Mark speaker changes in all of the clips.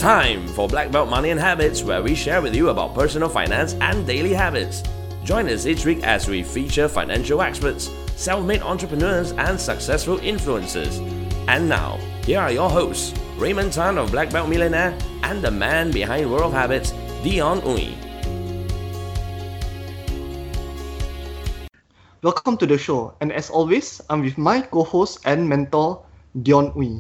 Speaker 1: Time for Black Belt Money and Habits, where we share with you about personal finance and daily habits. Join us each week as we feature financial experts, self-made entrepreneurs, and successful influencers. And now, here are your hosts, Raymond Tan of Black Belt Millionaire and the man behind World of Habits, Dion Uy.
Speaker 2: Welcome to the show, and as always, I'm with my co-host and mentor, Dion Uy.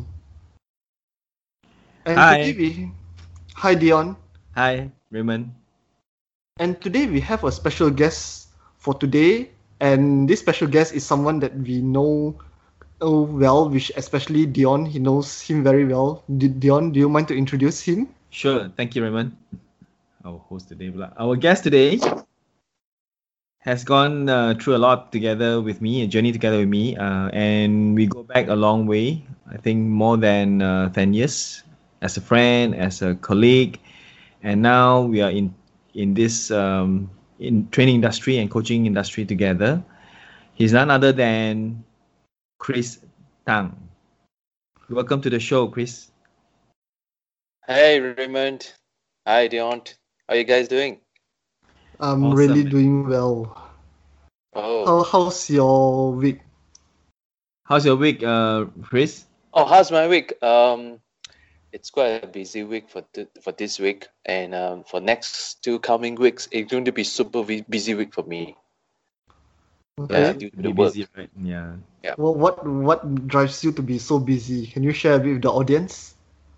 Speaker 2: And
Speaker 3: Hi.
Speaker 2: Hi Dion.
Speaker 3: Hi, Raymond.
Speaker 2: And today we have a special guest for today, and this special guest is someone that we know well, which especially Dion, he knows him very well. Dion, do you mind to introduce him?
Speaker 3: Sure. Thank you, Raymond. Our host today. Our guest today has gone through a lot together with me, a journey together with me, and we go back a long way. I think more than 10 years as a friend, as a colleague, and now we are in this in training industry and coaching industry together. He's none other than Chris Tang. Welcome to the show, Chris.
Speaker 4: Hey Raymond. Hi Dion. How are you guys doing?
Speaker 2: I'm
Speaker 3: Awesome,
Speaker 2: really
Speaker 3: man.
Speaker 2: doing well.
Speaker 4: Oh.
Speaker 2: How's your week?
Speaker 3: How's your week, Chris?
Speaker 4: Oh, how's my week? It's quite a busy week for this week, and for next 2 coming weeks, it's going to be super busy week for me.
Speaker 2: Okay.
Speaker 4: Yeah, due to
Speaker 3: Be
Speaker 4: the work.
Speaker 3: busy, right? Yeah.
Speaker 2: Well, what drives you to be so busy? Can you share a bit with the audience?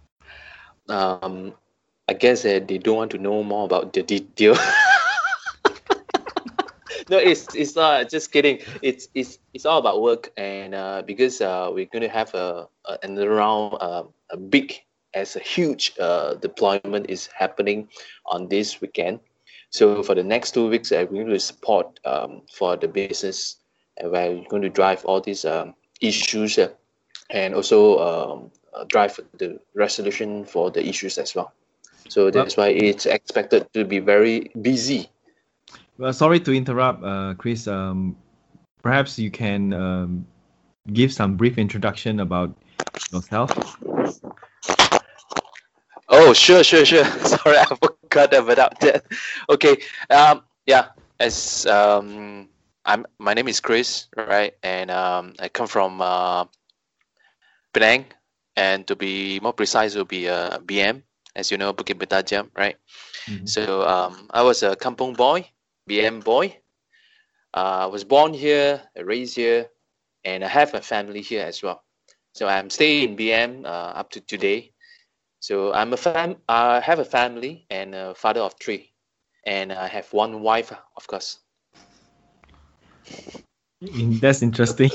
Speaker 4: I guess they don't want to know more about the detail. No, it's not. Just kidding. It's all about work, and because we're going to have another round, a big, as a huge deployment is happening on this weekend. So for the next 2 weeks, we're going to support for the business, and we're going to drive all these issues, and also drive the resolution for the issues as well. So that's why it's expected to be very busy.
Speaker 3: Well, sorry to interrupt, Chris. Perhaps you can give some brief introduction about yourself.
Speaker 4: Oh, sure. Sorry, I forgot about that. Okay. Yeah. As my name is Chris, right? And I come from Penang, and to be more precise, it will be BM, as you know, Bukit Bintang, right?
Speaker 3: Mhm.
Speaker 4: So I was a kampong boy, BM boy. I was born here, raised here, and I have a family here as well. So I'm staying in BM up to today. So I have a family and a father of 3, and I have one wife, of course.
Speaker 3: That's interesting.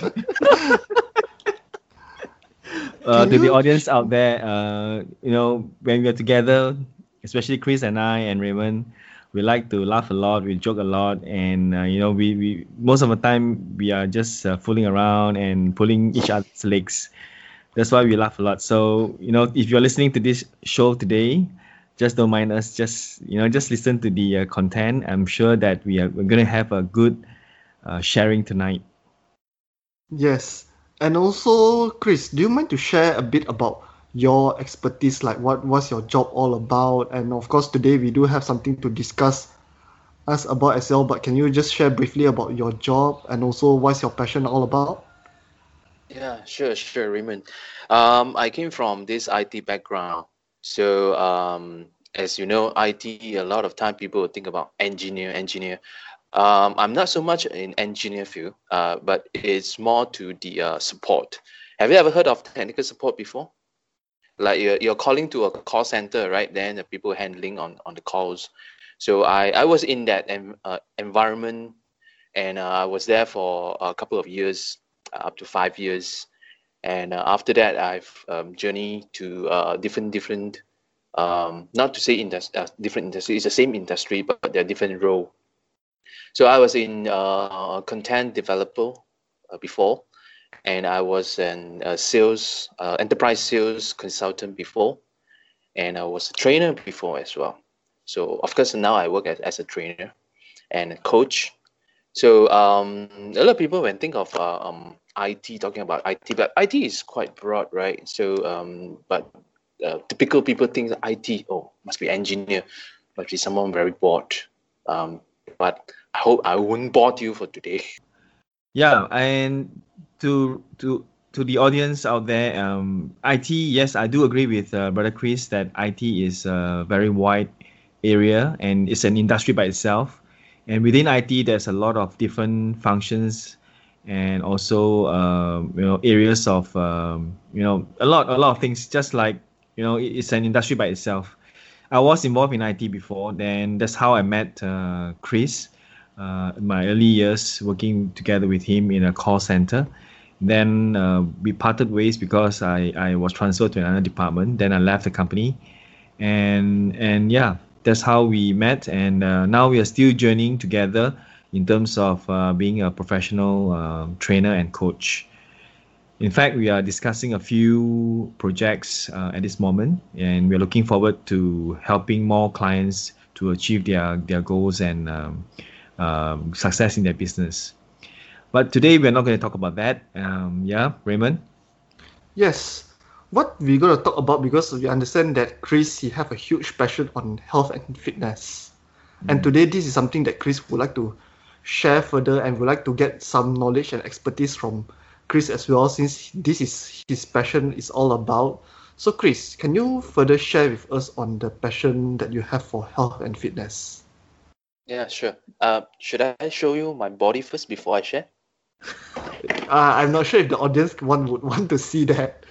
Speaker 2: Can
Speaker 3: To the
Speaker 2: you-
Speaker 3: audience out there, when we're together, especially Chris and I and Raymond, we like to laugh a lot, we joke a lot, and we most of the time we are just fooling around and pulling each other's legs. That's why we laugh a lot. So if you're listening to this show today, just don't mind us. Just listen to the content. I'm sure that we're gonna have a good sharing tonight.
Speaker 2: Yes. And also, Chris, do you mind to share a bit about your expertise, like what was your job all about? And of course, today we do have something to discuss us about as well, but can you just share briefly about your job and also what's your passion all about?
Speaker 4: Yeah, sure, Raymond. I came from this IT background. So, as you know, IT, a lot of time people will think about engineer. I'm not so much in engineer field, but it's more to the support. Have you ever heard of technical support before? Like you're calling to a call center, right? Then the people handling on the calls. So I was in that environment, and I was there for a couple of years, up to 5 years. And after that, I've journeyed to different, not to say different industry. It's the same industry, but they're different role. So I was in content developer before, and I was an sales enterprise sales consultant before, and I was a trainer before as well. So of course now I work as a trainer and a coach. So a lot of people when think of IT, talking about IT, but IT is quite broad, right? So but typical people think that IT, oh, must be engineer, must be someone very bored. But I hope I won't bore you for today.
Speaker 3: Yeah, and to the audience out there, IT, yes, I do agree with Brother Chris that IT is a very wide area and it's an industry by itself. And within IT, there's a lot of different functions and also areas of a lot of things. Just like it's an industry by itself. I was involved in IT before, then that's how I met Chris. In my early years working together with him in a call center. Then we parted ways because I was transferred to another department. Then I left the company, and yeah, that's how we met. And now we are still journeying together in terms of being a professional trainer and coach. In fact, we are discussing a few projects at this moment, and we're looking forward to helping more clients to achieve their goals and success in their business. But today we're not going to talk about that. Yeah, Raymond?
Speaker 2: Yes. What we're going to talk about, because we understand that Chris, he have a huge passion on health and fitness. And today this is something that Chris would like to share further and would like to get some knowledge and expertise from Chris as well, since this is his passion is all about. So Chris, can you further share with us on the passion that you have for health and fitness?
Speaker 4: Yeah, sure. Should I show you my body first before I share?
Speaker 2: I'm not sure if the audience would want to see that.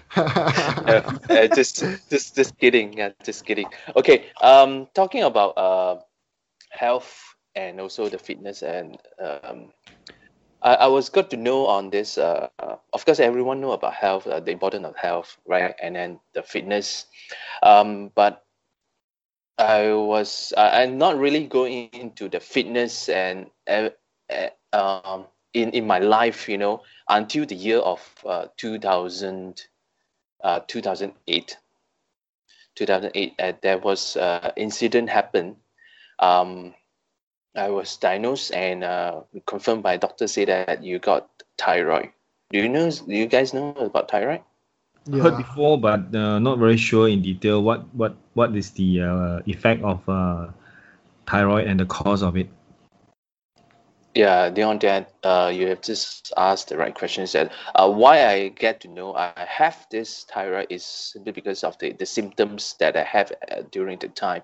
Speaker 4: Just kidding. Yeah, just kidding. Okay. Talking about health and also the fitness, and I was good to know on this. Of course, everyone know about health, the importance of health, right? And then the fitness. But I'm not really going into the fitness and in my life, until the year of 2008. 2008, there was incident happened. I was diagnosed and confirmed by doctor say that you got thyroid. Do you guys know about thyroid?
Speaker 2: Yeah.
Speaker 3: Heard before, but not very sure in detail what is the effect of thyroid and the cause of it.
Speaker 4: Yeah, beyond that, you have just asked the right questions. That why I get to know I have this thyroid is simply because of the symptoms that I have during the time.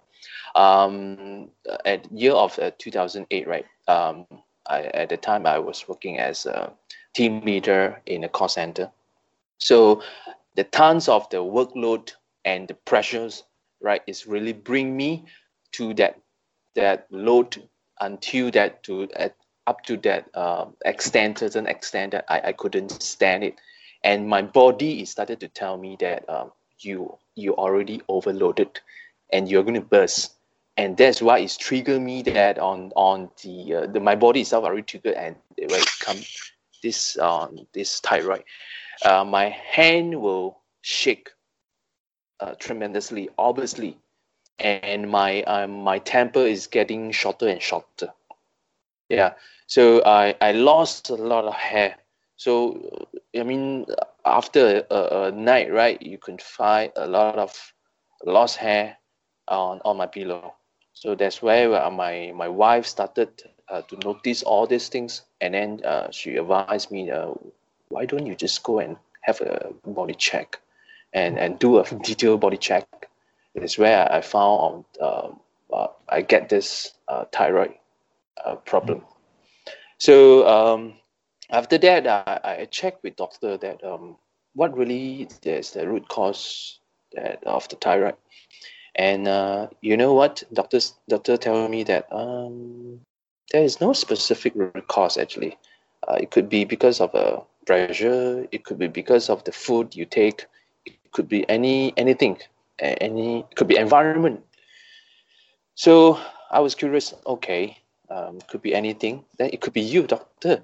Speaker 4: At year of 2008, right? At the time I was working as a team leader in a call center. So the tons of the workload and the pressures, right, is really bring me to that load until that up to that certain extent that I couldn't stand it, and my body started to tell me that you already overloaded, and you're going to burst, and that's why it's triggered me that on the my body itself already triggered, and when it come this thyroid, my hand will shake tremendously, obviously, and my temper is getting shorter and shorter. Yeah, so I lost a lot of hair. So I mean, after a night, right, you can find a lot of lost hair on my pillow. So that's where my wife started to notice all these things, and then she advised me, why don't you just go and have a body check, and do a detailed body check. That's where I found I get this thyroid problem. So after that, I checked with doctor that what really is the root cause of the thyroid, and you know what, doctor tell me that there is no specific root cause actually. It could be because of pressure. It could be because of the food you take. It could be anything. It could be environment. So I was curious. Okay, could be anything. Then it could be you, doctor.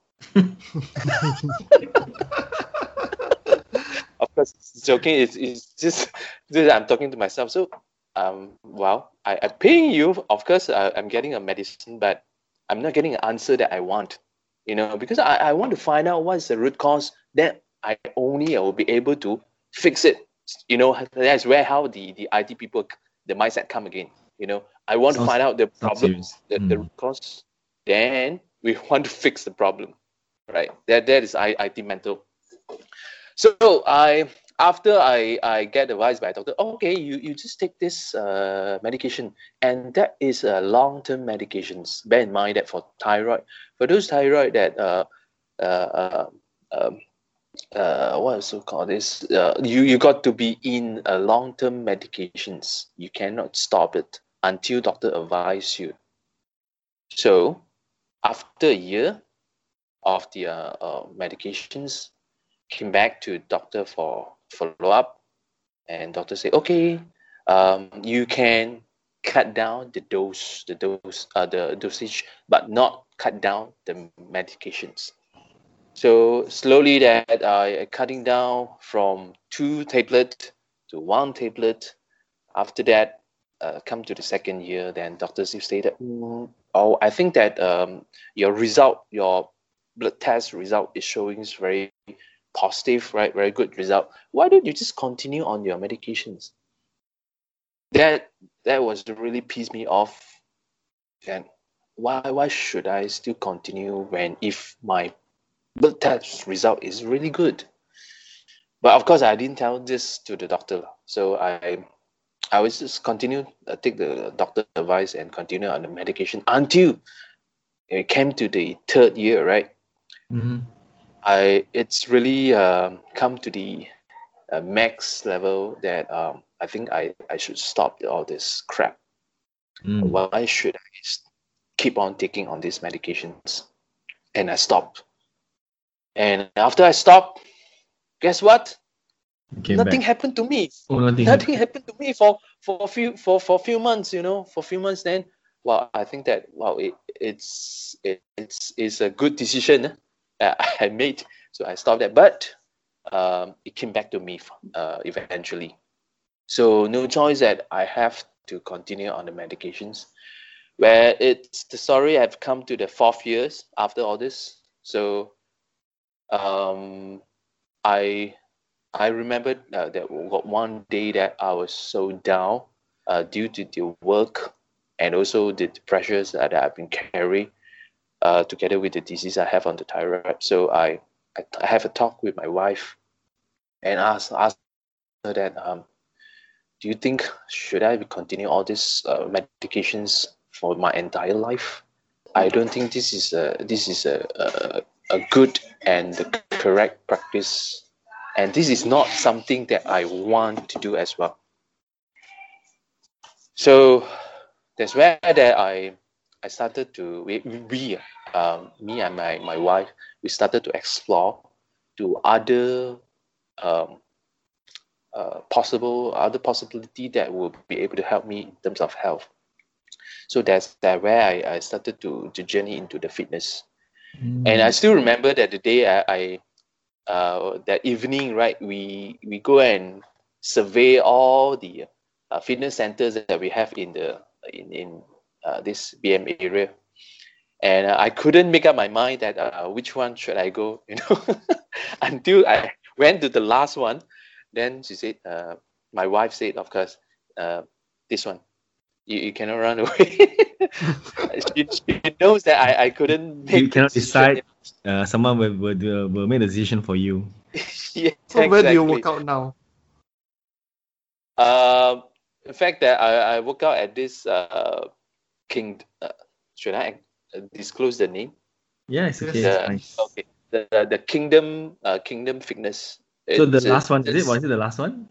Speaker 4: Of course, joking. It's just I'm talking to myself. So, well, I paying you. Of course, I'm getting a medicine, but I'm not getting an answer that I want. Because I want to find out what's the root cause. Then I will be able to fix it. that's where how the IT people, the mindset come again. I want to
Speaker 3: Sounds-
Speaker 4: find out the
Speaker 3: sounds
Speaker 4: problem,
Speaker 3: serious.
Speaker 4: the root cause, then we want to fix the problem, right? That is IT mental. So after I get advice by a doctor, okay, you just take this medication, and that is long-term medications. Bear in mind that for thyroid, for those thyroid that uh, um, what is it called this? You got to be in a long-term medications. You cannot stop it until doctor advise you. So after a year of the medications, came back to doctor for follow-up, and doctor said, okay, you can cut down the dosage, but not cut down the medications. So slowly that cutting down from 2 tablet to 1 tablet. After that, come to the second year, then doctors stated, oh, I think that your blood test result is showing is very positive, right? Very good result. Why don't you just continue on your medications? That was really pissed me off. And why should I still continue when if my blood test result is really good? But of course, I didn't tell this to the doctor, so I was just continue take the doctor advice and continue on the medication until it came to the third year, right?
Speaker 3: Mm-hmm.
Speaker 4: It's really come to the max level that I think I should stop all this crap. Why should I keep on taking on these medications? And I stopped. And after I stopped, guess what? Nothing happened to me.
Speaker 3: Oh,
Speaker 4: nothing happened to me for a few months. For a few months. Then, well, I think that it's a good decision I made. So I stopped that, but it came back to me eventually. So no choice that I have to continue on the medications. Where it's the story, I've come to the 4th years after all this. So I remember that one day that I was so down due to the work and also the pressures that I've been carrying together with the disease I have on the thyroid. So I have a talk with my wife and ask her that, do you think should I continue all these medications for my entire life? I don't think this is a good and the correct practice, and this is not something that I want to do as well. So that's where that I started to me and my wife, we started to explore to other possibility that will be able to help me in terms of health. So that's where I started to journey into the fitness. And I still remember that the day I that evening, right, we go and survey all the fitness centers that we have in this BM area, and I couldn't make up my mind that which one should I go, until I went to the last one. Then she said, my wife said, of course, this one. You cannot run away. she knows that I couldn't make
Speaker 3: You cannot
Speaker 4: decision.
Speaker 3: decide. Someone will make the decision for you.
Speaker 4: Yeah,
Speaker 2: So where do you
Speaker 4: exactly.
Speaker 2: work out now?
Speaker 4: In fact, that I work out at this King. Should I disclose the name?
Speaker 3: Yeah, it's okay.
Speaker 2: Yes.
Speaker 3: It's nice.
Speaker 4: Okay, the Kingdom Fitness.
Speaker 3: So the last one, is it? Was it the last one?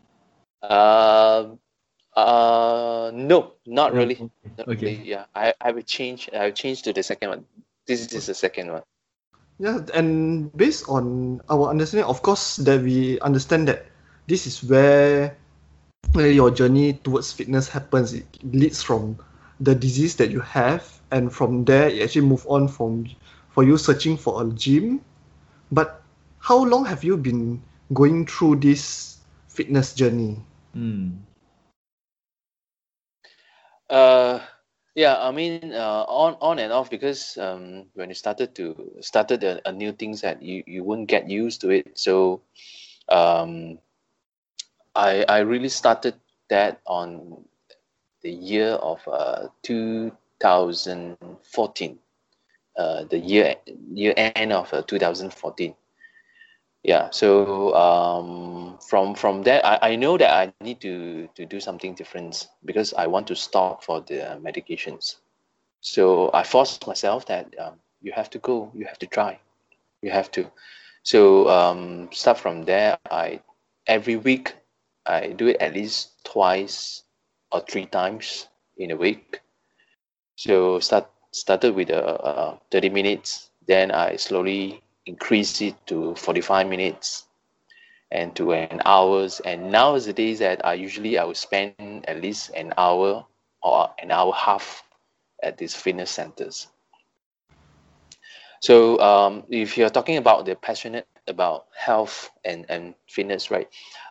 Speaker 4: No, not really. Not
Speaker 3: Okay.
Speaker 4: really. Yeah, I will change. I will change to the second one. This is the second one.
Speaker 2: Yeah, and based on our understanding, of course, that we understand that this is where your journey towards fitness happens. It leads from the disease that you have, and from there, it actually move on for you searching for a gym. But how long have you been going through this fitness journey?
Speaker 4: Yeah, I mean, on and off, because when you started a new things that you wouldn't get used to it. So I really started that on the year of 2014, the year end of 2014. Yeah, so from that, I know that I need to do something different because I want to stop for the medications. So I forced myself that you have to go, you have to try, you have to. So start from there. I every week I do it at least twice or three times in a week. So started with 30 minutes, then I slowly increase it to 45 minutes and to an hours. And nowadays that I will spend at least an hour or an hour half at these fitness centers. So if you're talking about the passionate about health and fitness, right?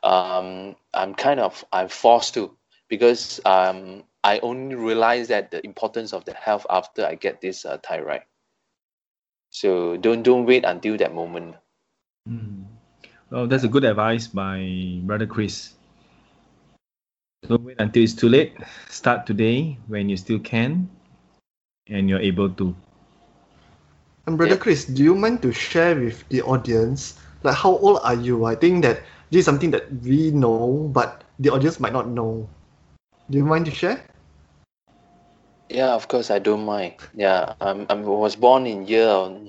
Speaker 4: I'm forced to because I only realize that the importance of the health after I get this thyroid. So don't wait until that moment.
Speaker 3: Well, that's a good advice by Brother Chris. Don't wait until it's too late. Start today when you still can and you're able to.
Speaker 2: And Brother
Speaker 4: Yep.
Speaker 2: Chris, do you mind to share with the audience, like how old are you? I think that this is something that we know, but the audience might not know. Do you mind to share?
Speaker 4: Yeah, of course I don't mind. Yeah, I was born in year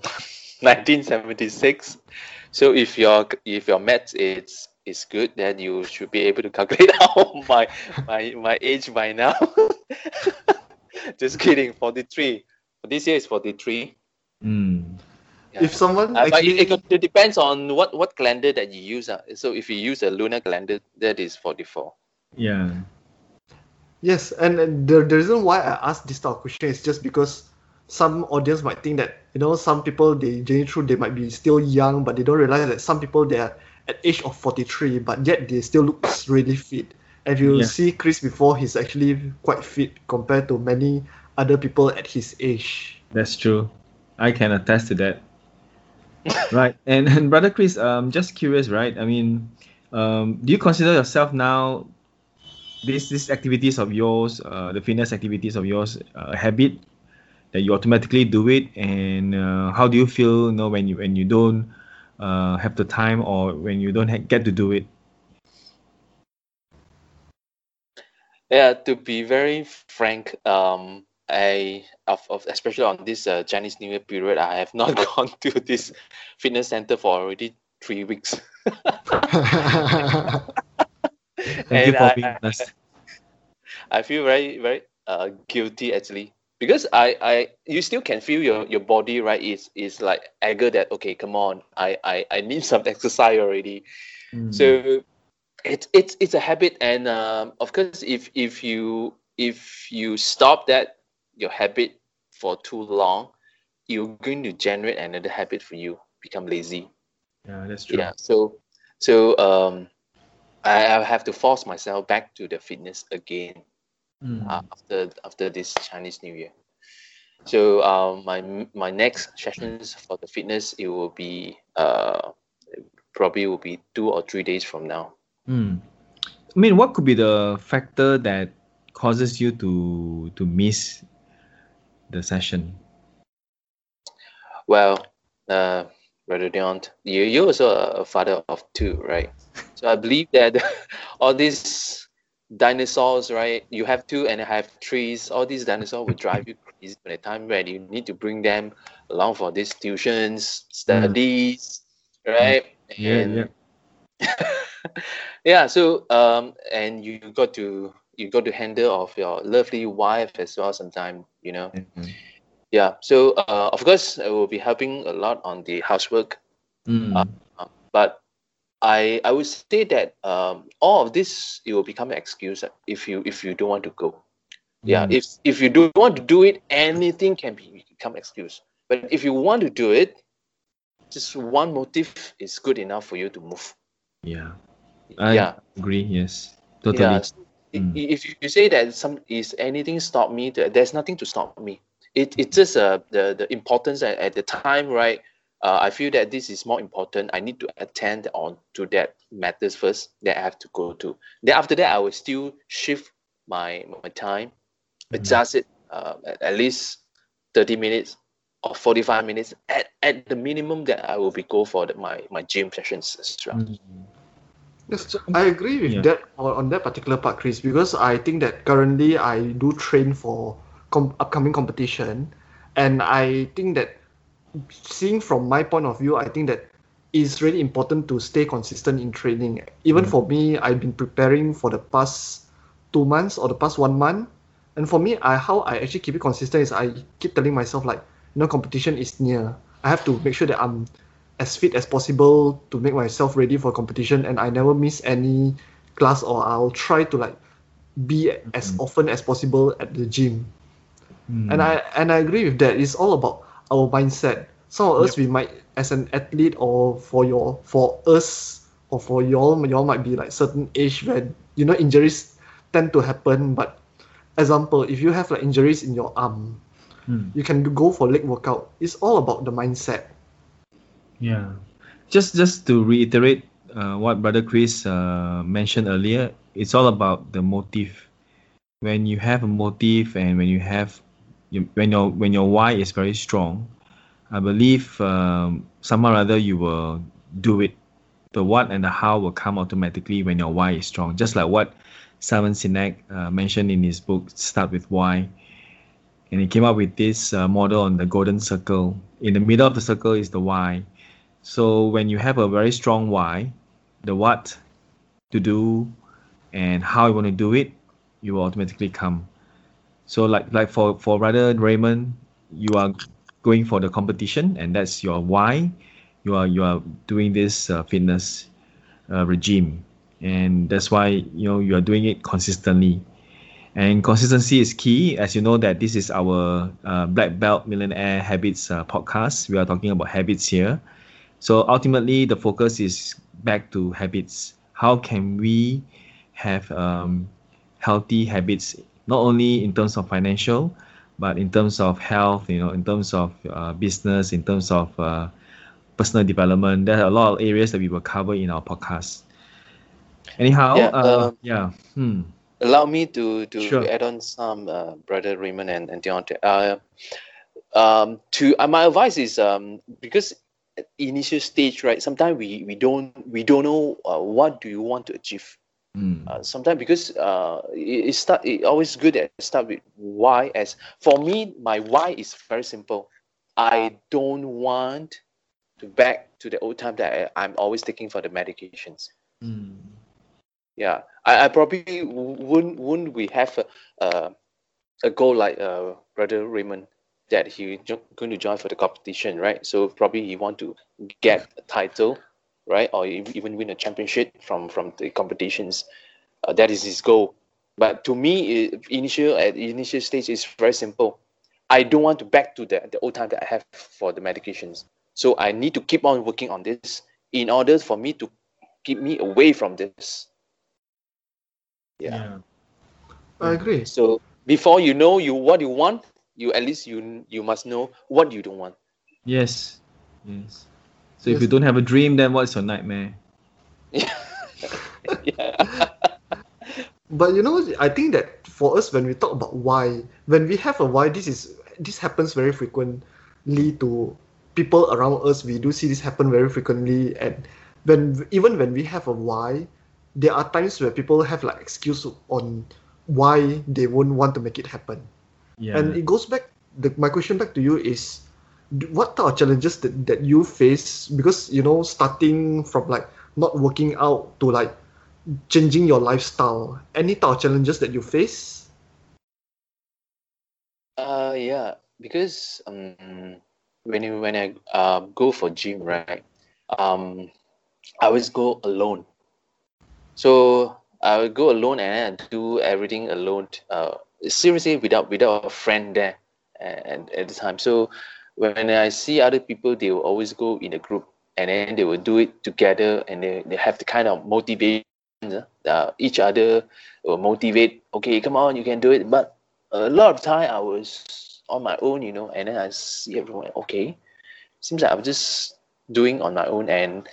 Speaker 4: 1976. So if your maths is good, then you should be able to calculate out my age by now. Just kidding. 43. This year is 43.
Speaker 3: Mm.
Speaker 4: Yeah.
Speaker 2: If someone
Speaker 4: But
Speaker 2: actually,
Speaker 4: it depends on what calendar that you use. So if you use a lunar calendar, that is 44.
Speaker 3: Yeah.
Speaker 2: yes, and the reason why I asked this type of question is just because some audience might think that some people they journey through they might be still young, but they don't realize that some people they are at age of 43, but yet they still looks really fit. And if you
Speaker 3: Yeah.
Speaker 2: see Chris before, he's actually quite fit compared to many other people at his age.
Speaker 3: That's true. I can attest to that. Right. And Brother Chris, just curious, right? I mean, do you consider yourself now these activities of yours, the fitness activities of yours, a habit that you automatically do it? And how do you feel, when you don't have the time or when you don't get to do it?
Speaker 4: Yeah, to be very frank, especially on this Chinese New Year period, I have not gone to this fitness center for already 3 weeks.
Speaker 3: Thank you
Speaker 4: And
Speaker 3: for being honest.
Speaker 4: I feel very very guilty actually because you still can feel your body, right, is like eager that okay, come on, I need some exercise already. So it's a habit, and of course if you stop that your habit for too long, you're going to generate another habit for you, become lazy.
Speaker 3: Yeah, that's true.
Speaker 4: Yeah, so I have to force myself back to the fitness again after this Chinese New Year. So my next sessions for the fitness, it will be probably will be 2 or 3 days from now.
Speaker 3: I mean, what could be the factor that causes you to miss the session?
Speaker 4: Well, Brother Dion, you're also a father of two, right? So I believe that all these dinosaurs, right? You have two and I have trees. All these dinosaurs will drive you crazy by the time when you need to bring them along for these tuitions, studies, right?
Speaker 3: Yeah.
Speaker 4: And yeah, so and you got to handle of your lovely wife as well sometime, Yeah, so of course I will be helping a lot on the housework, but I would say that all of this, it will become an excuse if you don't want to go. Yeah, if you don't want to do it, anything can become excuse. But if you want to do it, just one motive is good enough for you to move.
Speaker 3: Yeah. I agree. Yes, totally.
Speaker 4: Yeah. So if you say that is anything stop me, there's nothing to stop me. It's just the importance at the time, right? I feel that this is more important. I need to attend on to that matters first that I have to go to. Then after that, I will still shift my time, adjust it at least 30 minutes or 45 minutes at the minimum that I will be go for my gym sessions as well.
Speaker 2: Yes, I agree with that on that particular part, Chris, because I think that currently I do train for upcoming competition, and I think that seeing from my point of view, I think that it's really important to stay consistent in training. Even for me, I've been preparing for the past 2 months or the past 1 month, and for me, how I actually keep it consistent is I keep telling myself like, competition is near. I have to make sure that I'm as fit as possible to make myself ready for competition, and I never miss any class, or I'll try to like be as often as possible at the gym. And I agree with that. It's all about our mindset. Some of us, we might, as an athlete, or for us or for y'all might be like certain age where injuries tend to happen. But example, if you have like injuries in your arm, you can go for leg workout. It's all about the mindset.
Speaker 3: Yeah, just to reiterate what Brother Chris mentioned earlier, it's all about the motive. When you have a motive, and when you have when your why is very strong, I believe somehow or other you will do it. The what and the how will come automatically when your why is strong. Just like what Simon Sinek mentioned in his book, Start With Why. And he came up with this model on the golden circle. In the middle of the circle is the why. So when you have a very strong why, the what to do and how you want to do it, you will automatically come. So like for Brother Raymond, you are going for the competition, and that's your why. You are doing this fitness regime, and that's why you are doing it consistently. And consistency is key, as you know that this is our Black Belt Millionaire Habits podcast. We are talking about habits here. So ultimately, the focus is back to habits. How can we have healthy habits, not only in terms of financial, but in terms of health, in terms of business, in terms of personal development. There are a lot of areas that we will cover in our podcast. Anyhow,
Speaker 4: Allow me to
Speaker 3: Sure.
Speaker 4: add on some, Brother Raymond and Deontay. My advice is, because at initial stage, right? Sometimes we don't know what do you want to achieve. Sometimes because it always good to start with why. As for me, my why is very simple. I don't want to back to the old time that I'm always taking for the medications. Yeah, I probably wouldn't we have a goal like Brother Raymond that he going to join for the competition, right? So probably he want to get a title, right, or even win a championship from the competitions. That is his goal. But to me, initial stage is very simple. I don't want to back to the old time that I have for the medications. So I need to keep on working on this in order for me to keep me away from this. Yeah.
Speaker 2: I agree.
Speaker 4: So before you know what you want, you at least you must know what you don't want.
Speaker 3: Yes. So if you don't have a dream, then what's your nightmare?
Speaker 4: Yeah.
Speaker 2: But I think that for us, when we talk about why, when we have a why, this happens very frequently to people around us. We do see this happen very frequently, and even when we have a why, there are times where people have like excuse on why they won't want to make it happen.
Speaker 3: Yeah.
Speaker 2: And it goes back. My question back to you is, what are challenges that you face? Because starting from like not working out to like changing your lifestyle, any type of challenges that you face?
Speaker 4: Yeah, because when I go for gym, right, I always go alone. So I will go alone and do everything alone. Seriously, without a friend there, and at the time. So when I see other people, they will always go in a group, and then they will do it together, and they have the kind of motivation. Each other will motivate. Okay, come on, you can do it. But a lot of time I was on my own, and then I see everyone. Okay, seems like I'm just doing on my own, and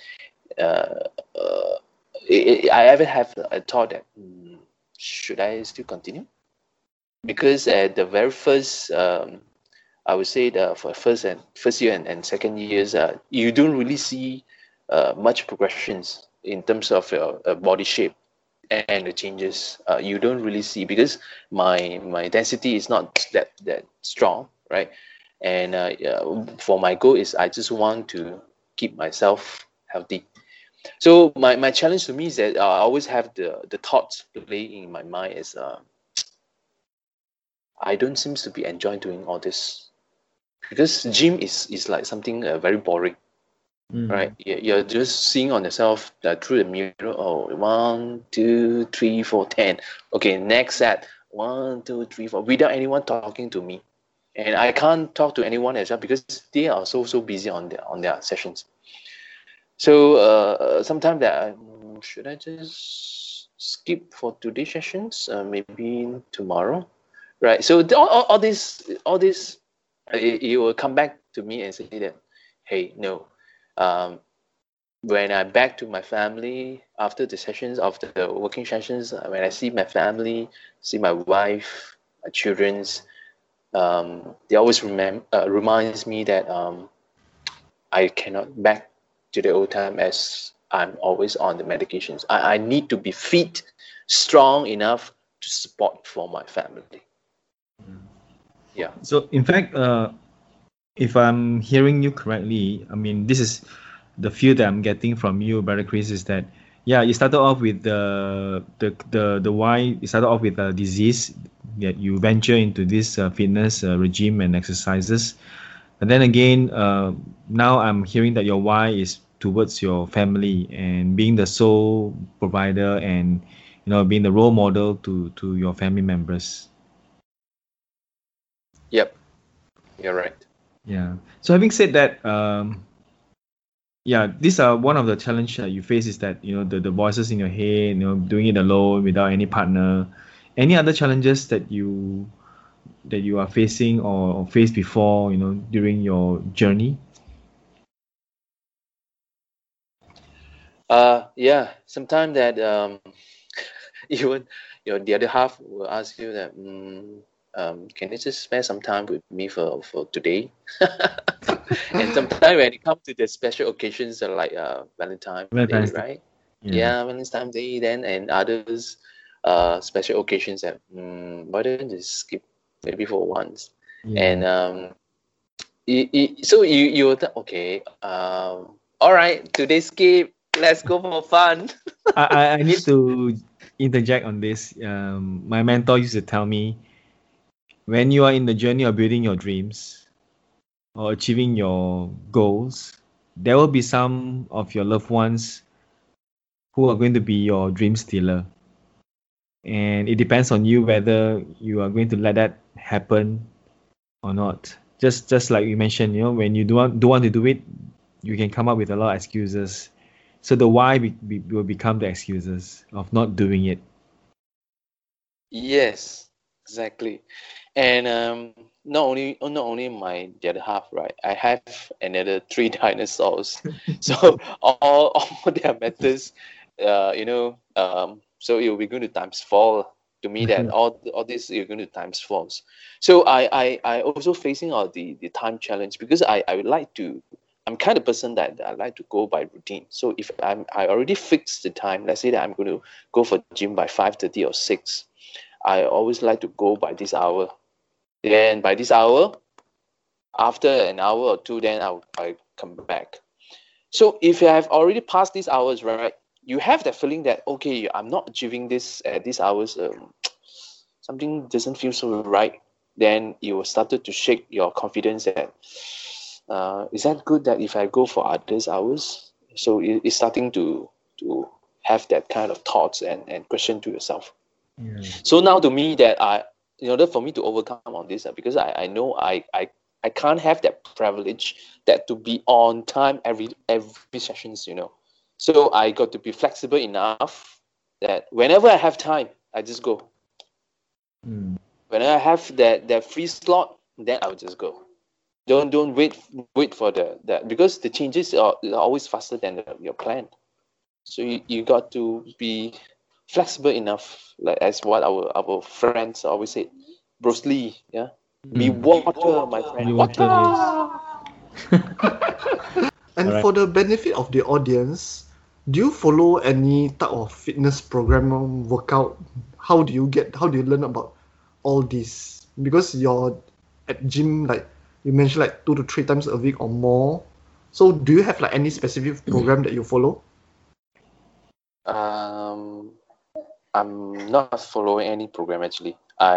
Speaker 4: I ever have a thought that should I still continue? Because at the very first, I would say for first year and second years, you don't really see much progressions in terms of your body shape and the changes. You don't really see because my density is not that strong, right? And for my goal is I just want to keep myself healthy. So my challenge to me is that I always have the thoughts playing in my mind is I don't seem to be enjoying doing all this because gym is like something very boring, right? You're just seeing on yourself through the mirror. Oh, 1, 2, 3, 4, 10. Okay, next set. 1, 2, 3, 4. Without anyone talking to me, and I can't talk to anyone as well because they are so busy on their sessions. So sometimes that should I just skip for today's sessions? Maybe tomorrow, right? So all this, it will come back to me and say that, hey, no. When I'm back to my family after the sessions, after the working sessions, when I see my family, see my wife, my children's, they always reminds me that I cannot back to the old time as I'm always on the medications. I need to be fit, strong enough to support for my family. Yeah.
Speaker 3: So in fact, if I'm hearing you correctly, I mean, this is the feel that I'm getting from you, Brother Chris, is that you started off with the why. You started off with a disease, that you venture into this fitness regime and exercises, and then again, now I'm hearing that your why is towards your family and being the sole provider and being the role model to your family members.
Speaker 4: Yep, you're right.
Speaker 3: Yeah. So having said that, these are one of the challenges that you face is that the voices in your head, doing it alone without any partner. Any other challenges that you are facing or faced before, during your journey?
Speaker 4: Sometimes that even the other half will ask you that can you just spend some time with me for today? And sometimes when it comes to the special occasions like Valentine's Day, right? Yeah, Valentine's Day then and others special occasions that why don't you skip maybe for once? And so you will think, okay, all right, today skip. Let's go for fun.
Speaker 3: I need to interject on this. My mentor used to tell me, when you are in the journey of building your dreams or achieving your goals, there will be some of your loved ones who are going to be your dream stealer. And it depends on you whether you are going to let that happen or not. Just like you mentioned, when you don't want to do it, you can come up with a lot of excuses. So the why will become the excuses of not doing it.
Speaker 4: Yes, exactly. And not only the other half, right? I have another 3 dinosaurs. So all their methods, so it will be going to times 4 to me that all this you're going to times 4. So I also facing the time challenge because I would like to. I'm kind of person that I like to go by routine. So if I already fixed the time, let's say that I'm going to go for gym by 5:30 or 6, I always like to go by this hour. Then by this hour, after an hour or 2, then I come back. So if I have already passed these hours, right, you have that feeling that, okay, I'm not achieving this at these hours. Something doesn't feel so right. Then you will start to shake your confidence that, is that good that if I go for others hours? So it's starting to have that kind of thoughts and question to yourself. So now to me that in order for me to overcome on this, because I know I can't have that privilege that to be on time every sessions, So I got to be flexible enough that whenever I have time, I just go. When I have that free slot, then I'll just go. Don't wait for that, because the changes are always faster than your plan. So you got to be flexible enough, like as what our friends always say, Bruce Lee, yeah. Be water, my friend.
Speaker 3: Be water, yes.
Speaker 2: And
Speaker 3: Alright.
Speaker 2: for the benefit of the audience, do you follow any type of fitness program or workout? How do you learn about all this? Because you're at gym, like you mentioned, like 2 to 3 times a week or more. So do you have like any specific program that you follow?
Speaker 4: Um, I'm not following any program actually.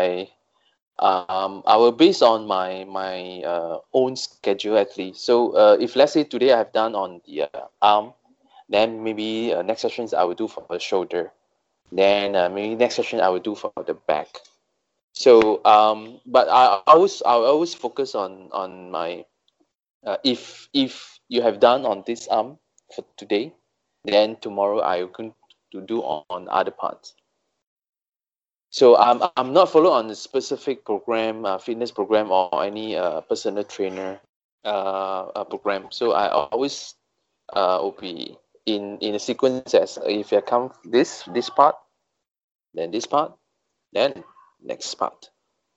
Speaker 4: I will base on my own schedule actually. So if let's say today I have done on the arm, then maybe next sessions I will do for the shoulder. Then maybe next session I will do for the back. So but I always focus on my if you have done on this arm for today, then tomorrow I will going to do on other parts. So I'm not follow on a specific program, fitness program, or any personal trainer program. So I always will be in a sequence as if I come this part, then this part, then next part.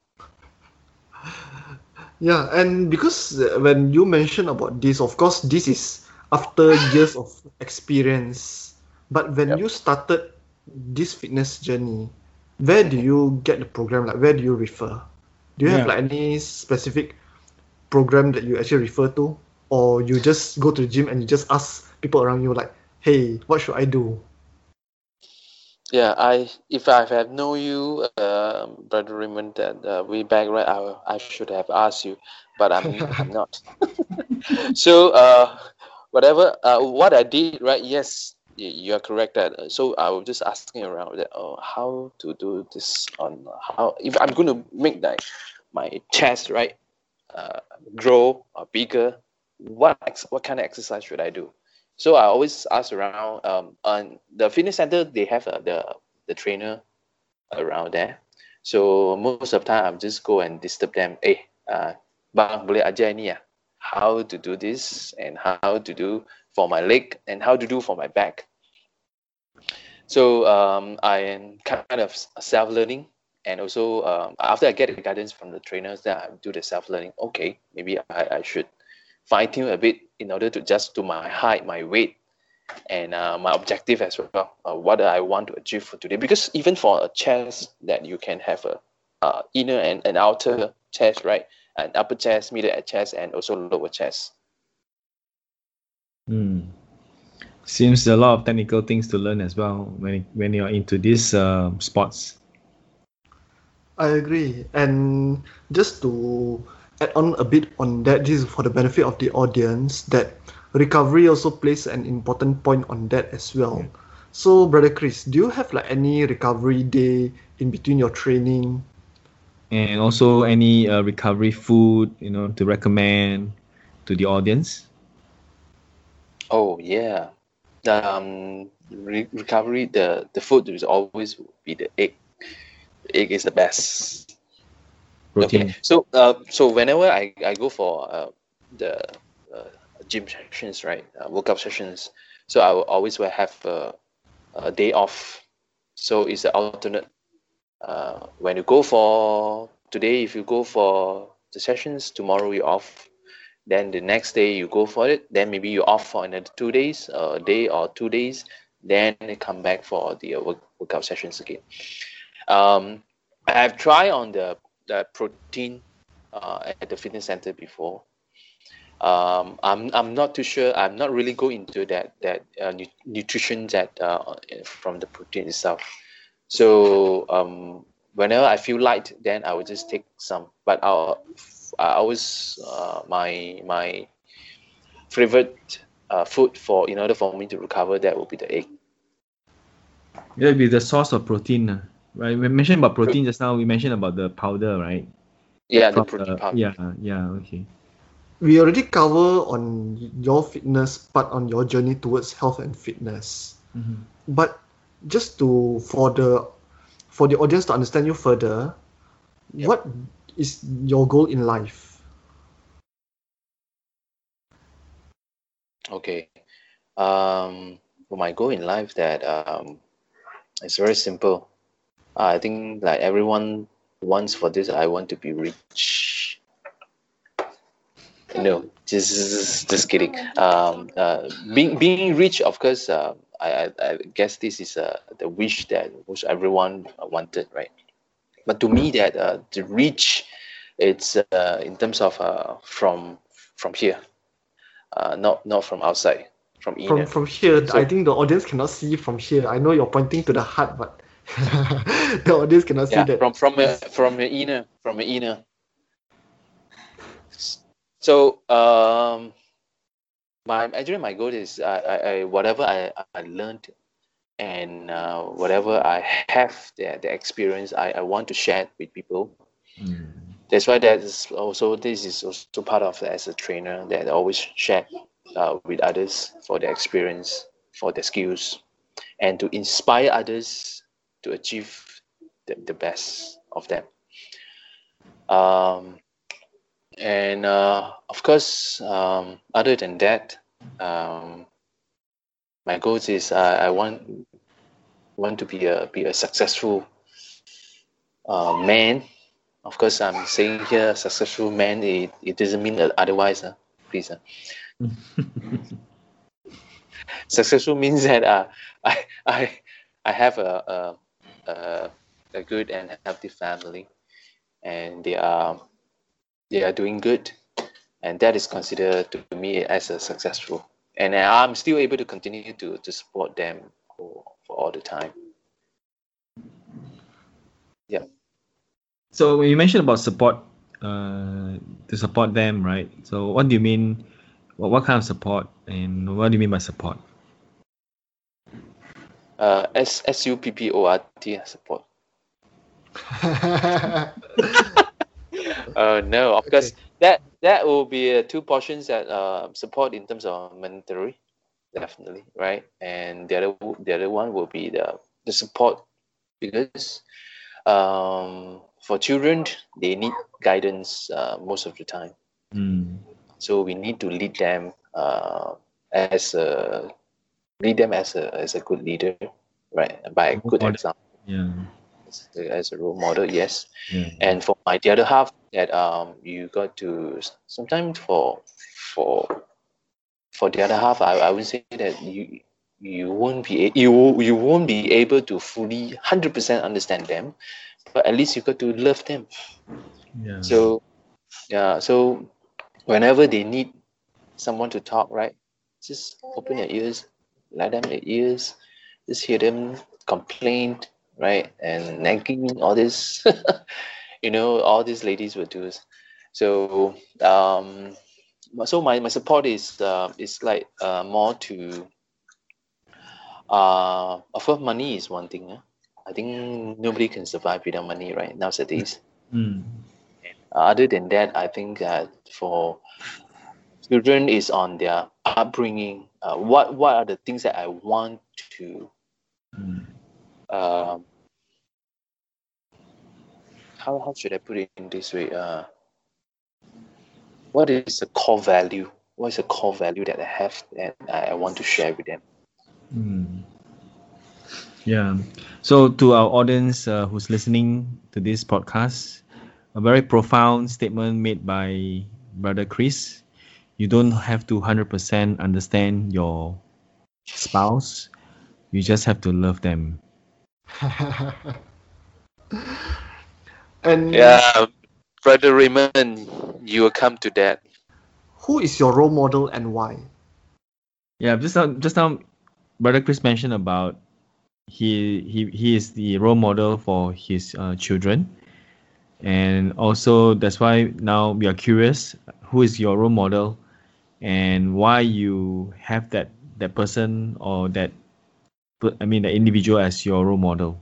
Speaker 2: Yeah, and because when you mention about this, of course, this is after years of experience. But when
Speaker 4: Yep.
Speaker 2: you started this fitness journey, where do you get the program? Like, where do you refer? Do you have
Speaker 3: Yeah.
Speaker 2: like any specific program that you actually refer to, or you just go to the gym and you just ask people around you like, "Hey, what should I do?"
Speaker 4: Yeah, if I have known you, Brother Raymond, that way back, right, I should have asked you, but I'm not. So whatever what I did, right? Yes, you are correct that. So I was just asking around that, how to do this on how if I'm going to make like my chest, right, uh, grow or bigger, what kind of exercise should I do? So I always ask around. On the fitness center, they have the trainer around there. So most of the time, I'm just go and disturb them. Bang, boleh ajar ni ya? How to do this and how to do for my leg and how to do for my back. So I am kind of self-learning, and also after I get the guidance from the trainers, then I do the self-learning. Okay, maybe I should fine tune a bit in order to just to my height, my weight, and my objective as well. What I want to achieve for today. Because even for a chest, that you can have a inner and an outer chest, right? An upper chest, middle chest, and also lower chest.
Speaker 3: Seems a lot of technical things to learn as well when you're into these sports.
Speaker 2: I agree. And just to add on a bit on that, this is for the benefit of the audience, that recovery also plays an important point on that as well. So, Brother Chris, do you have like any recovery day in between your training?
Speaker 3: And also any recovery food, to recommend to the audience.
Speaker 4: Oh yeah, recovery. The food is always be the egg. The egg is the best.
Speaker 3: Protein.
Speaker 4: Okay, so whenever I go for the gym sessions, right, workout sessions, so I will always will have a day off. So it's an alternate. When you go for today, if you go for the sessions, tomorrow you're off. Then the next day you go for it. Then maybe you're off for another 2 days, a day or 2 days. Then you come back for the workout sessions again. I have tried on the protein at the fitness center before. I'm not too sure. I'm not really go into that nutrition that from the protein itself. So whenever I feel light, then I will just take some. But I always my favorite food for in order for me to recover, that will be the egg.
Speaker 3: It'll be the source of protein, right? We mentioned about protein just now. We mentioned about the powder, right?
Speaker 4: Yeah, the
Speaker 3: From
Speaker 4: protein powder.
Speaker 3: Yeah, okay.
Speaker 2: We already cover on your fitness part on your journey towards health and fitness. But just for the audience to understand you further,
Speaker 4: Yep.
Speaker 2: what is your goal in life?
Speaker 4: Okay. For my goal in life, that it's very simple. I think like everyone wants for this. I want to be rich. No, just kidding. Being rich, of course. I guess this is the wish that most everyone wanted, right? But to me, that the reach, it's in terms of from here, not from outside, from
Speaker 2: From
Speaker 4: inner.
Speaker 2: here, I
Speaker 4: So
Speaker 2: think the audience cannot see from here. I know you're pointing to the heart, but the audience cannot see
Speaker 4: yeah,
Speaker 2: that.
Speaker 4: from your inner. So my goal is I whatever I learned, and whatever I have the experience, I want to share it with people. That's why this is also part of as a trainer that I always share with others for their experience, for their skills, and to inspire others to achieve the best of them. Um, and of course, other than that, my goals is I want to be a successful man. Of course, I'm saying here successful man. It doesn't mean otherwise. Please. Successful means that I I I have a good and healthy family, and they are doing good, and that is considered to me as a successful. And I'm still able to continue to support them for all the time. Yeah.
Speaker 3: So when you mentioned about support, to support them, right? So what do you mean? What kind of support, and what do you mean by support?
Speaker 4: SUPPORT support. No, of course that will be two portions that support in terms of monetary, definitely, right? And the other one will be the support, because for children they need guidance most of the time. So we need to lead them as a as a good leader, right? By a good example.
Speaker 3: Yeah.
Speaker 4: As a role model, yes.
Speaker 3: Yeah.
Speaker 4: And for the other half, that you got to sometimes for the other half, I would say that you won't be you won't be able to fully 100% understand them, but at least you got to love them.
Speaker 3: Yeah.
Speaker 4: So yeah, so whenever they need someone to talk, right, just open your ears, let them their ears, just hear them complain, right, and nagging, all this. All these ladies will do. So so my support is like more to of course money is one thing. I think nobody can survive without money, right, nowadays. Other than that, I think that for children is on their upbringing. What are the things that I want to how should I put it in this way? What is the core value? What is the core value that I have and I want to share with them?
Speaker 3: Yeah. So to our audience who's listening to this podcast, a very profound statement made by Brother Chris. You don't have to 100% understand your spouse. You just have to love them.
Speaker 2: And
Speaker 4: Yeah, Brother Raymond, you will come to that.
Speaker 2: who is your role model and why?
Speaker 3: Yeah, just now, Brother Chris mentioned about he is the role model for his children, and also that's why now we are curious who is your role model and why you have that person or that the individual as your role model.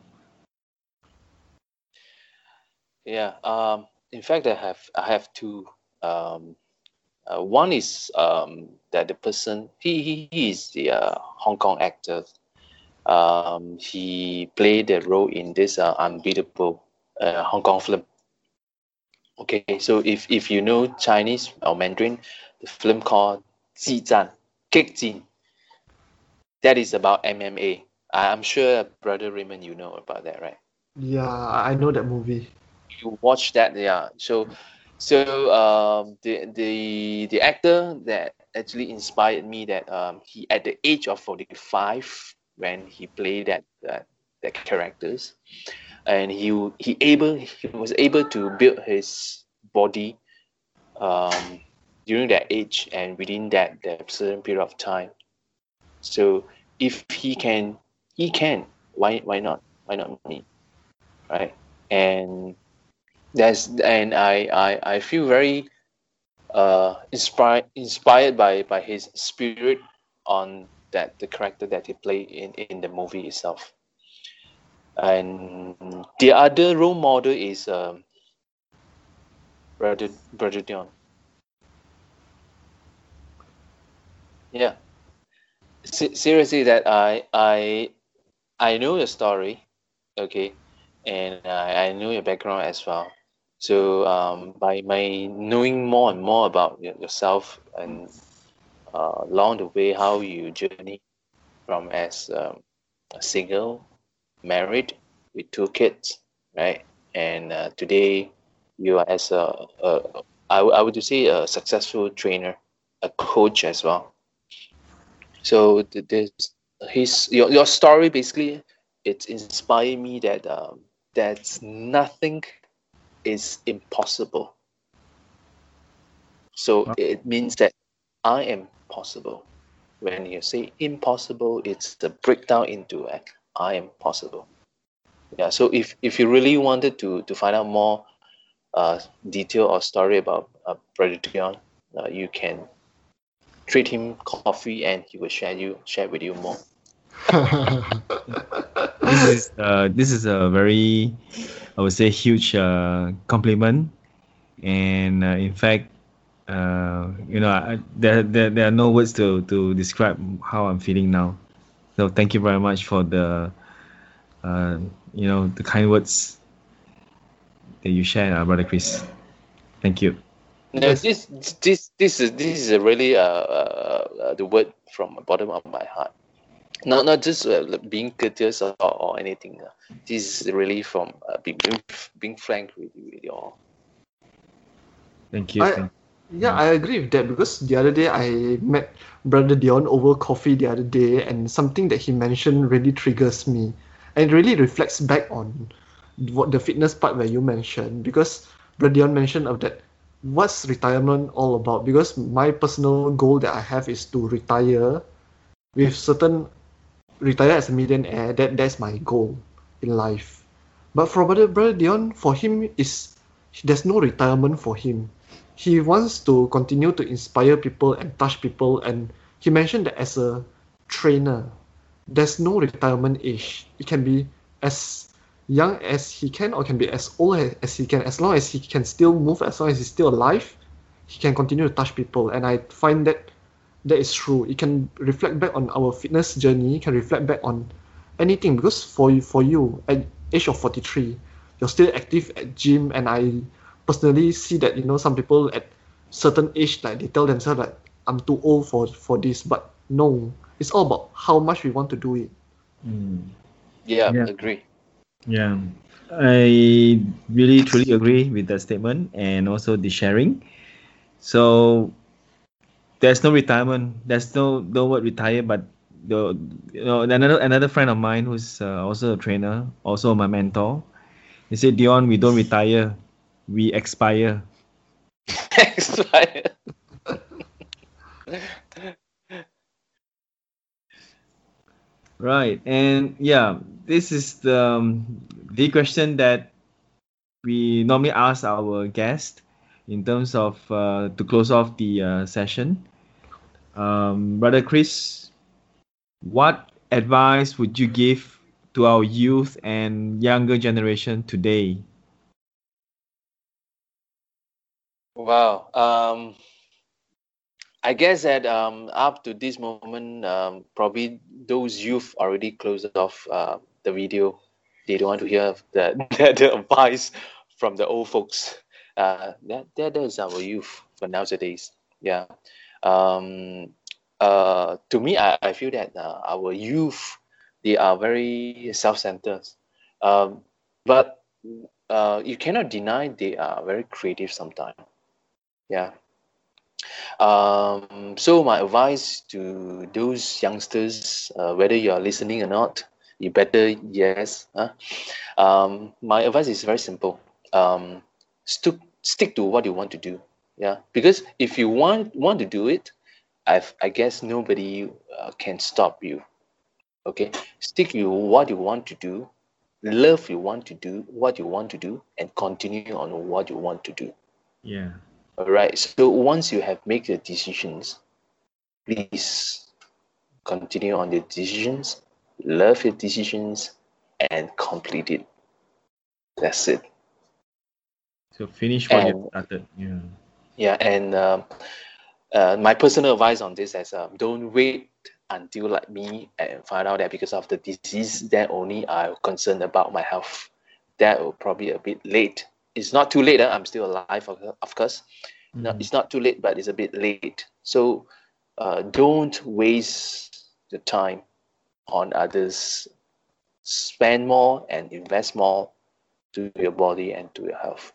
Speaker 4: Yeah. In fact, I have two. One is that the person he is the Hong Kong actor. He played the role in this unbeatable Hong Kong film. Okay, so if you know Chinese or Mandarin, the film called 激战. Kicked that is about MMA. I'm sure, Brother Raymond, you know about that, right?
Speaker 2: Yeah, I know that movie.
Speaker 4: You watch that, yeah. The actor that actually inspired me, that he at the age of 45, when he played that characters, and he was able to build his body um, during that age and within that certain period of time. So if he can. Why not me, right? And I feel very inspired by his spirit on that the character that he played in the movie itself. And the other role model is Brother Dion. Yeah, seriously, that I know your story, okay, and I know your background as well. So by my knowing more and more about yourself, and along the way how you journey from as a single, married with 2 kids, right, and today you are as I would say a successful trainer, a coach as well. So this your story basically, it inspired me that that's nothing is impossible. So it means that I am possible. When you say impossible, it's the breakdown into I am possible. Yeah. So if you really wanted to find out more detail or story about Brother Dion, you can treat him coffee and he will share with you more.
Speaker 3: This is a very, I would say, huge compliment, and in fact, there are no words to describe how I'm feeling now. So thank you very much for the the kind words that you shared, Brother Chris. Thank you.
Speaker 4: No,
Speaker 2: Yes.
Speaker 4: this is a really the word from the bottom of my heart. Not just being courteous or anything. This is really from being frank with you all.
Speaker 3: Thank you.
Speaker 2: I Yeah, I agree with that because the other day I met Brother Dion over coffee the other day, and something that he mentioned really triggers me, and it really reflects back on what the fitness part where you mentioned, because Brother Dion mentioned of that what's retirement all about, because my personal goal that I have is to retire as a millionaire. That's my goal in life. But for Brother Dion, for him is there's no retirement for him. He wants to continue to inspire people and touch people, and he mentioned that as a trainer, there's no retirement age. It can be as young as he can, or can be as old as he can, as long as he can still move, as long as he's still alive, he can continue to touch people. And I find that is true. It can reflect back on our fitness journey, can reflect back on anything, because for you at age of 43, you're still active at gym, and I personally see that some people at certain age, like they tell themselves like I'm too old for this, but no, it's all about how much we want to do it.
Speaker 4: Yeah,
Speaker 3: Yeah.
Speaker 4: agree.
Speaker 3: Yeah, I really truly agree with that statement and also the sharing. So there's no retirement. There's no word retire, but another friend of mine who's also a trainer, also my mentor. He said, Dion, we don't retire, we expire.
Speaker 4: Expire.
Speaker 3: Right, and yeah, this is the question that we normally ask our guest in terms of to close off the session. Brother Chris, what advice would you give to our youth and younger generation today?
Speaker 4: Wow. I guess that up to this moment, probably those youth already closed off the video. They don't want to hear the advice from the old folks. That is our youth for nowadays. Yeah. Um, to me, I feel that our youth, they are very self-centered, but you cannot deny they are very creative sometimes. Yeah. So my advice to those youngsters, whether you are listening or not, you better yes. Huh? My advice is very simple. Stick to what you want to do. Yeah, because if you want to do it, I guess nobody can stop you. Okay, stick to what you want to do, love you want to do what you want to do, and continue on what you want to do.
Speaker 3: Yeah.
Speaker 4: All right. So once you have made the decisions, please continue on the decisions, love your decisions, and complete it. That's it.
Speaker 3: So finish what you
Speaker 4: And
Speaker 3: started. Yeah.
Speaker 4: yeah, and my personal advice on this is don't wait until like me and find out that because of the disease, then only I'm concerned about my health. That will probably a bit late. It's not too late. I'm still alive, of course. No, it's not too late, but it's a bit late. So don't waste the time on others. Spend more and invest more to your body and to your health.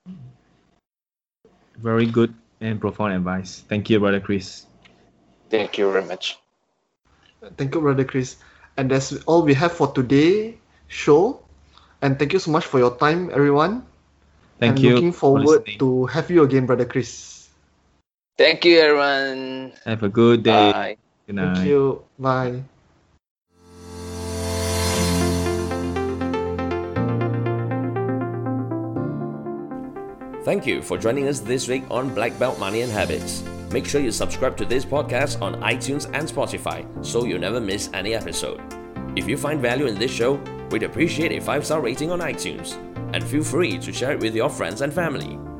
Speaker 3: Very good and profound advice. Thank you, Brother Chris.
Speaker 4: Thank you very much.
Speaker 2: Thank you, Brother Chris. And that's all we have for today show. And thank you so much for your time, everyone.
Speaker 3: Thank
Speaker 2: and
Speaker 3: you.
Speaker 2: looking
Speaker 3: for
Speaker 2: forward
Speaker 3: listening.
Speaker 2: to have you again, Brother Chris.
Speaker 4: Thank you, everyone.
Speaker 3: Have a good day.
Speaker 4: Bye.
Speaker 3: Good night.
Speaker 2: Thank you. Bye.
Speaker 1: Thank you for joining us this week on Black Belt Money and Habits. Make sure you subscribe to this podcast on iTunes and Spotify so you never miss any episode. If you find value in this show, we'd appreciate a 5-star rating on iTunes. And feel free to share it with your friends and family.